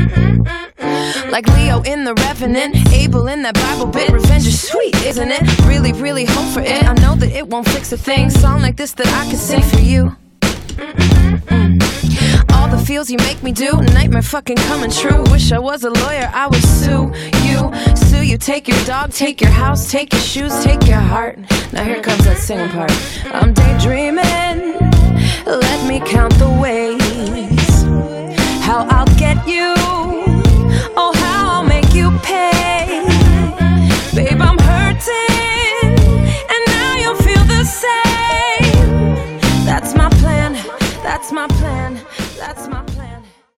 Like Leo in The Revenant, Abel in that Bible bit. Revenge is sweet, isn't it? Really, really hope for it. I know that it won't fix a thing. Song like this that I could sing for you. All the feels you make me do, nightmare fucking coming true. Wish I was a lawyer, I would sue you. Sue you, take your dog, take your house, take your shoes, take your heart. Now here comes that singing part. I'm daydreaming, let me count the ways how I'll get you